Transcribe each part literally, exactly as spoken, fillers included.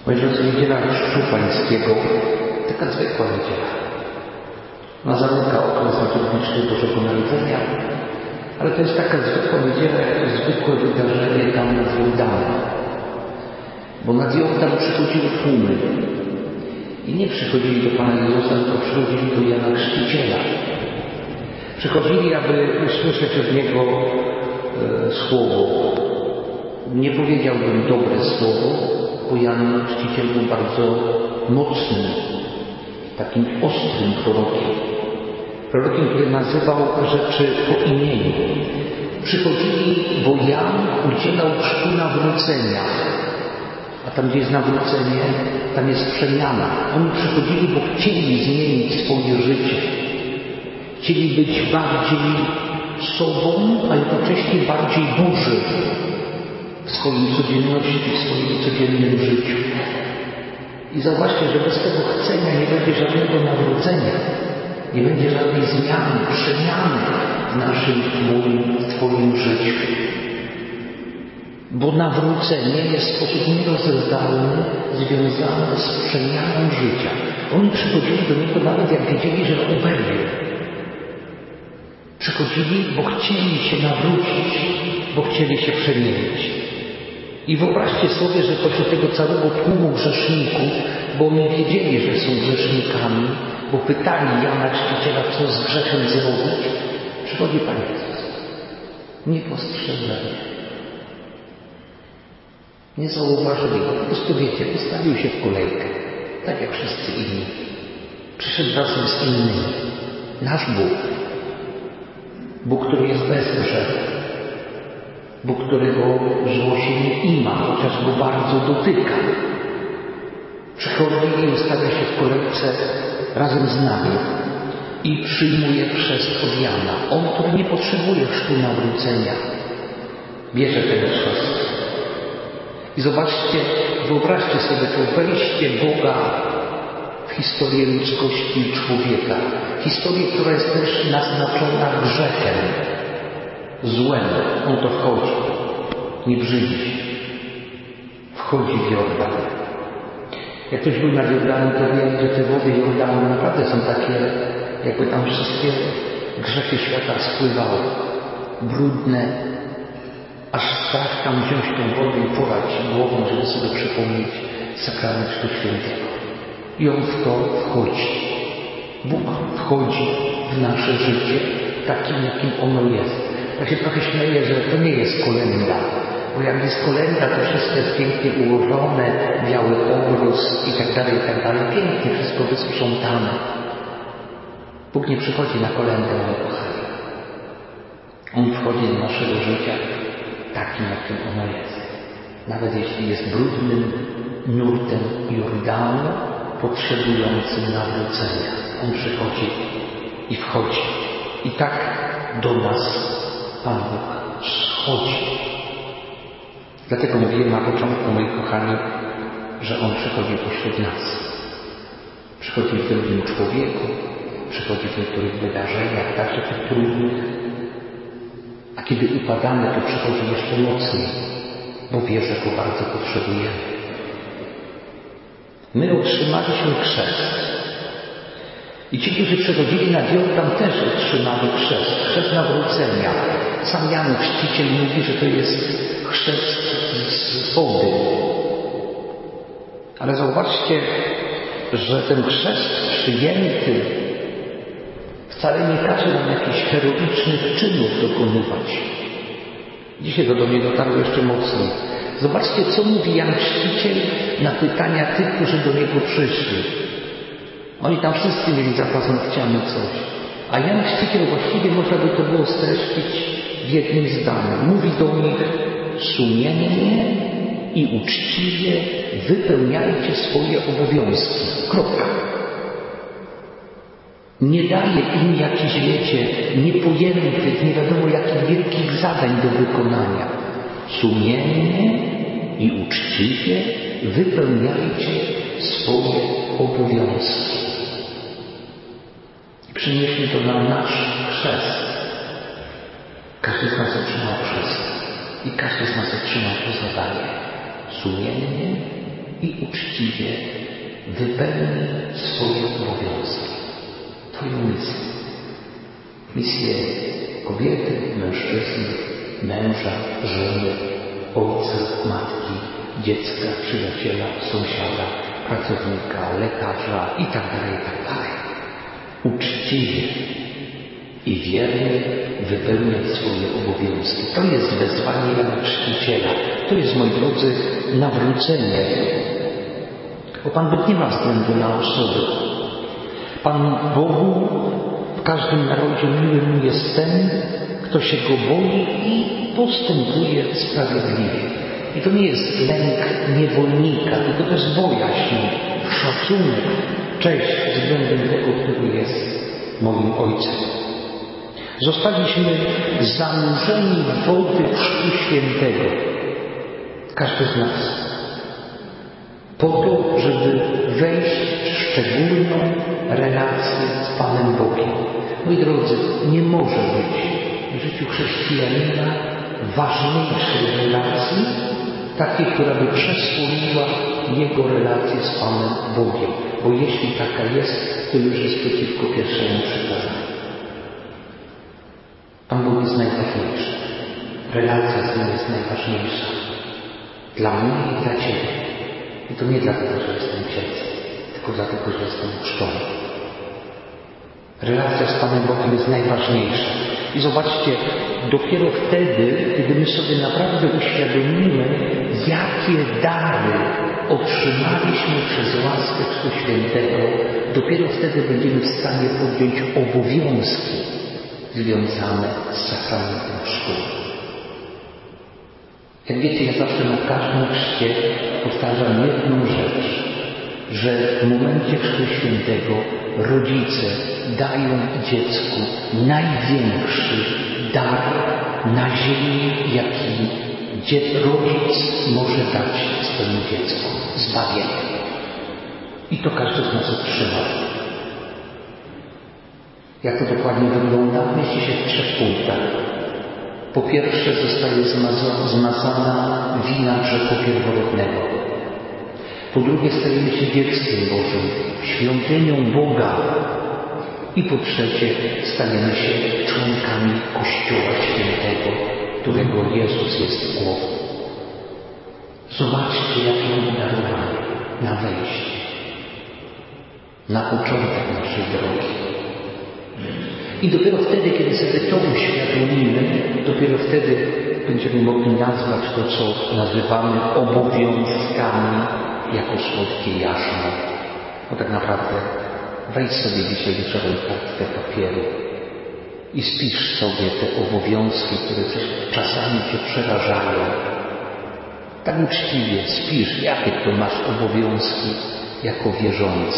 Moi drodzy, niedziela Chrztu Pańskiego, taka zwykła niedziela. Ona zamyka okres liturgiczny Bożego Narodzenia, ale to jest taka zwykła niedziela, jak to zwykłe wydarzenie tam nad Jordanem. Bo nad Jordan przychodziły tłumy. I nie przychodzili do Pana Jezusa, tylko przychodzili do Jana Chrzciciela. Przychodzili, aby usłyszeć od Niego e, słowo. Nie powiedziałbym dobre słowo, bo Jan Chrzciciel był bardzo mocnym, takim ostrym prorokiem. Prorokiem, który nazywał rzeczy po imieniu. Przychodzili, bo Jan udzielał chrztu nawrócenia. A tam, gdzie jest nawrócenie, tam jest przemiana. Oni przychodzili, bo chcieli zmienić swoje życie. Chcieli być bardziej sobą, a jednocześnie bardziej Boży w swojej codzienności, w swoim codziennym życiu. I zauważcie, że bez tego chcenia nie będzie żadnego nawrócenia. Nie będzie żadnej zmiany, przemiany w naszym, moim, w Twoim życiu. Bo nawrócenie jest w sposób nierozerwalny związane z przemianą życia. Oni przychodzili do Niego nawet jak wiedzieli, że oberwie. Przychodzili, bo chcieli się nawrócić, bo chcieli się przemienić. I wyobraźcie sobie, że pośród tego całego tłumu grzeszników, bo oni wiedzieli, że są grzesznikami, bo pytali Jana Chrzciciela, co z grzechem zrobić, przychodzi Pan Jezus. Niepostrzeżenie. Nie zauważyli go. Po prostu wiecie, postawił się w kolejkę. Tak jak wszyscy inni. Przyszedł razem z innymi. Nasz Bóg. Bóg, który jest bez grzechu. Bóg, którego zło się nie ima, chociaż go bardzo dotyka. Przychodzi i ustawia się w kolejce razem z nami i przyjmuje chrzest od Jana. On, który nie potrzebuje chrztu nawrócenia, bierze ten chrzest. I zobaczcie, wyobraźcie sobie to wejście Boga w historię ludzkości i człowieka. Historię, która jest też naznaczona grzechem, złem. On to wchodzi, nie brzydzi się. Wchodzi w Jordan. Jak ktoś był nad Jordanem, to wie, że te wody Jordanu naprawdę są takie, jakby tam wszystkie grzechy świata spływały. Brudne. Aż strach tam wziąć tą wodę i polać głową, żeby sobie przypomnieć sakrament Chrztu Świętego. I On w to wchodzi. Bóg wchodzi w nasze życie takim, jakim ono jest. Tak się trochę śmieję, że to nie jest kolęda. Bo jak jest kolęda, to wszystko jest pięknie ułożone, biały obrus i tak dalej, i tak dalej. Pięknie wszystko wysprzątane. Bóg nie przychodzi na kolędę, ale kochani. On wchodzi do naszego życia takim, jakim ono jest. Nawet jeśli jest brudnym nurtem Jordanu, potrzebującym nawrócenia. On przychodzi i wchodzi. I tak do nas Pan Bóg schodzi. Dlatego mówiłem na początku, moi kochani, że On przychodzi pośród nas. Przychodzi w drugim człowieku, przychodzi w niektórych wydarzeniach, także tych trudnych. A kiedy upadamy, to przychodzi jeszcze mocniej, bo wie, że Go bardzo potrzebujemy. My otrzymaliśmy chrzest. I ci, którzy przechodzili nad Jordan, też otrzymali chrzest. Chrzest nawrócenia. Sam Jan Chrzciciel mówi, że to jest chrzest z wody. Ale zauważcie, że ten chrzest przyjęty wcale nie każe nam jakichś heroicznych czynów dokonywać. Dzisiaj to do mnie dotarło jeszcze mocniej. Zobaczcie, co mówi Jan Chrzciciel na pytania tych, którzy do Niego przyszli. Oni tam wszyscy mieli za paznokciami coś. A Jan Chrzciciel właściwie można by to było streścić w jednym zdaniu. Mówi do nich: sumiennie i uczciwie wypełniajcie swoje obowiązki. Kropka. Nie daje im jakichś, wiecie, niepojętych, nie wiadomo jakich wielkich zadań do wykonania. Sumiennie i uczciwie wypełniajcie swoje obowiązki. I przynieśmy to na nasz chrzest. Każdy z nas otrzymał chrzest. I każdy z nas otrzymał to zadanie. Sumiennie i uczciwie wypełni swoje obowiązki. Twoją misję. Misję kobiety, mężczyzny, męża, żony, ojca, matki, dziecka, przyjaciela, sąsiada, pracownika, lekarza itd., itd. Uczciwie i wiernie wypełniać swoje obowiązki. To jest wezwanie Jana Chrzciciela. To jest, moi drodzy, nawrócenie. Bo Pan Bóg nie ma względu na osoby. Pan Bogu w każdym narodzie miły mu jest ten, kto się Go boi i postępuje sprawiedliwie. I to nie jest lęk niewolnika, tylko to jest bojaźń, szacunek, cześć względem tego, który jest moim Ojcem. Zostaliśmy zanurzeni w wody Chrztu Świętego. Każdy z nas. Po to, żeby wejść w szczególną relację z Panem Bogiem. Moi drodzy, nie może być w życiu chrześcijanina ważniejszej relacji, takiej, która by przesłoniła jego relację z Panem Bogiem. Bo jeśli taka jest, to już jest przeciwko pierwszemu przykazaniu. Pan Bóg jest najważniejszy. Relacja z Nim jest najważniejsza. Dla mnie i dla Ciebie. I to nie dlatego, że jestem księdzem, tylko dlatego, że jestem chrzczony. Relacja z Panem Bogiem jest najważniejsza. I zobaczcie, dopiero wtedy, kiedy my sobie naprawdę uświadomimy, jakie dary otrzymaliśmy przez łaskę Chrztu Świętego, dopiero wtedy będziemy w stanie podjąć obowiązki związane z sakramentem chrztu. Jak wiecie, ja zawsze na każdym chrzcie powtarzam jedną rzecz, że w momencie Chrztu Świętego rodzice dają dziecku największy dar na ziemi, jaki rodzic może dać swojemu dziecku. Zbawienie. I to każdy z nas otrzyma. Jak to dokładnie wygląda? Mieści się w trzech punktach. Po pierwsze, zostaje zmazana wina grzechu pierworodnego. Po drugie, stajemy się dzieckiem Bożym, świątynią Boga. I po trzecie, stajemy się członkami Kościoła Świętego, którego Jezus jest głową. Zobaczcie, jakie obdarowanie na wejście, na początek naszej drogi. I dopiero wtedy, kiedy sobie to uświadomimy, dopiero wtedy będziemy mogli nazwać to, co nazywamy obowiązkami, jako słodkie jarzmo. Bo tak naprawdę wejdź sobie dzisiaj wieczorem kartkę papieru i spisz sobie te obowiązki, które czasami Cię przerażają. Tak uczciwie spisz, jakie to masz obowiązki jako wierzący.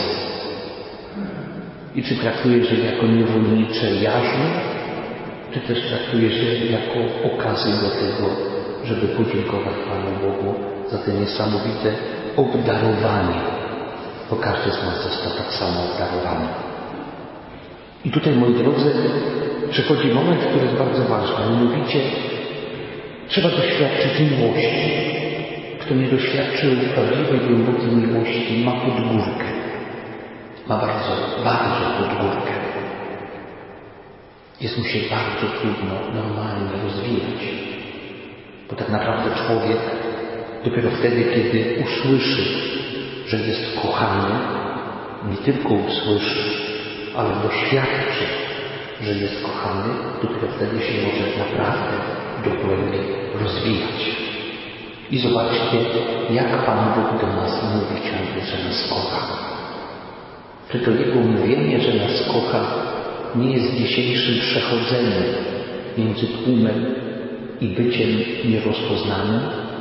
I czy traktujesz je jako niewolnicze jarzmo, czy też traktujesz je jako okazję do tego, żeby podziękować Panu Bogu za te niesamowite obdarowanie, bo każdy z nas został tak samo obdarowany. I tutaj, moi drodzy, przychodzi moment, który jest bardzo ważny, mianowicie trzeba doświadczyć miłości. Kto nie doświadczył prawdziwej, głębokiej miłości, ma podgórkę. Ma bardzo, bardzo podgórkę. Jest mu się bardzo trudno normalnie rozwijać. Bo tak naprawdę człowiek dopiero wtedy, kiedy usłyszy, że jest kochany, nie tylko usłyszy, ale doświadczy, że jest kochany, dopiero wtedy się może naprawdę dogłębnie rozwijać. I zobaczcie, jak Pan Bóg do nas mówi ciągle, że nas kocha. Czy to Jego mówienie, że nas kocha, nie jest dzisiejszym przechodzeniem między tłumem i byciem nierozpoznanym?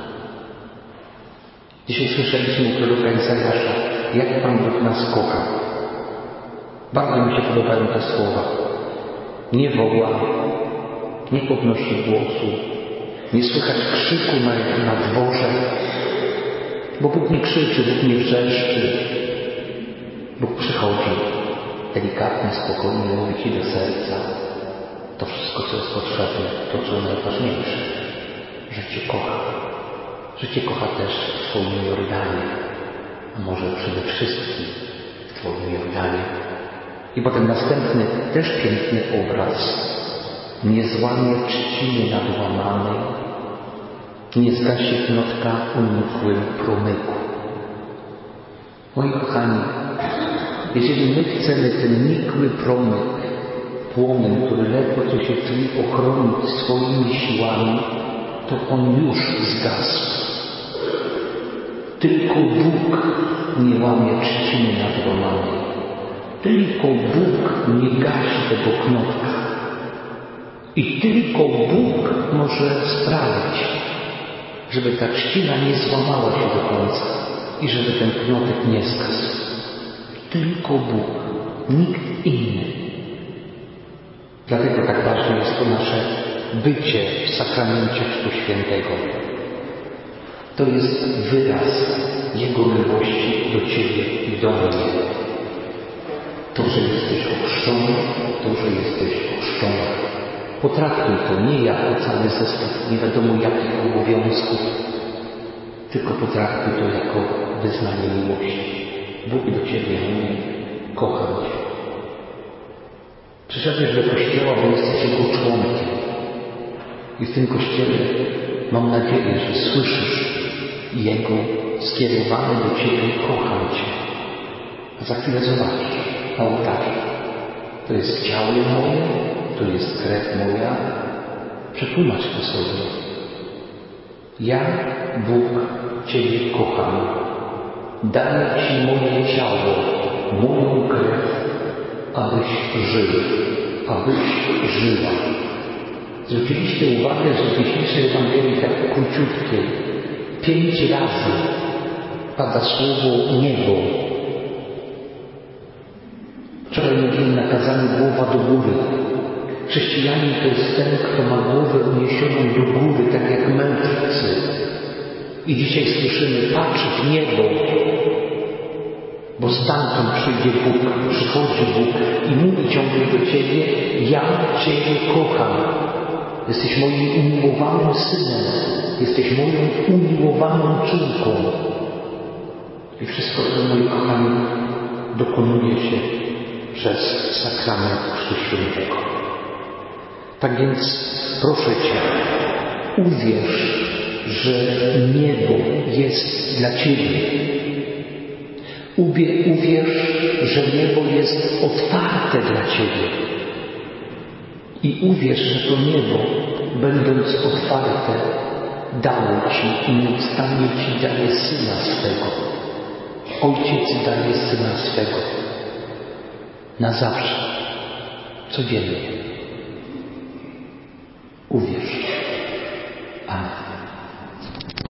Dzisiaj słyszeliśmy u proroka Izajasza, jak Pan Bóg nas kocha. Bardzo mi się podobają te słowa. Nie woła, nie podnosi głosu, nie słychać krzyku na, na dworze, bo Bóg nie krzyczy, Bóg nie wrzeszczy. Bóg przychodzi delikatnie, spokojnie, mówi Ci do serca to wszystko, co jest potrzebne, to, co najważniejsze, że Cię kocha, że Cię kocha też w swoim Jordanie, a może przede wszystkim w Twoim Jordanie. I potem następny, też piękny obraz. Nie złamie trzciny nadłamanej, nie zgasie knotka o nikłym promyku. Moi kochani, jeżeli my chcemy ten nikły promyk, płomień, który ledwo co się czuje, ochronić swoimi siłami, to on już zgasł. Tylko Bóg nie łamie trzciny nadłamanej. Tylko Bóg nie gasi tego knotka. I tylko Bóg może sprawić, żeby ta trzcina nie złamała się do końca i żeby ten knotek nie zgasł. Tylko Bóg, nikt inny. Dlatego tak ważne jest to nasze bycie w sakramencie Chrztu Świętego. To jest wyraz Jego miłości do Ciebie i do mnie. To, że jesteś ochrzczony, to, że jesteś ochrzczona. Potraktuj to nie jako cały zestaw nie wiadomo jakich obowiązków, tylko potraktuj to jako wyznanie miłości. Bóg do Ciebie mówi, kocham Cię. Przyszedłeś do Kościoła, bo jesteś Jego członkiem. I w tym Kościele mam nadzieję, że słyszysz Jego skierowane do Ciebie, kocham Cię. A za chwilę zobaczysz na ołtarzu. To jest ciało moje, to jest krew moja. Przetłumacz to sobie. Ja, Bóg, Ciebie kocham. Daję Ci moje ciało, moją krew, abyś żył, abyś żyła. Zwróciliście uwagę, że w dzisiejszej Ewangelii tak króciutkiej pięć razy pada słowo niebo. Wczoraj mówiłem na kazaniu głowa do góry. Chrześcijanin to jest ten, kto ma głowę uniesioną do góry, tak jak mędrcy. I dzisiaj słyszymy, patrz w niebo, bo stamtąd przyjdzie Bóg, przychodzi Bóg i mówi ciągle do Ciebie, ja Ciebie kocham. Jesteś moim umiłowanym synem, jesteś moją umiłowaną córką. I wszystko to, moi kochani, dokonuje się przez sakrament Chrztu Świętego. Tak więc proszę Cię, uwierz, że niebo jest dla Ciebie. Uwierz, że niebo jest otwarte dla Ciebie. I uwierz, że to niebo, będąc otwarte, dało Ci i nieustannie Ci daje Syna swego. Ojciec daje Syna swego. Na zawsze. Codziennie. Uwierz. Amen.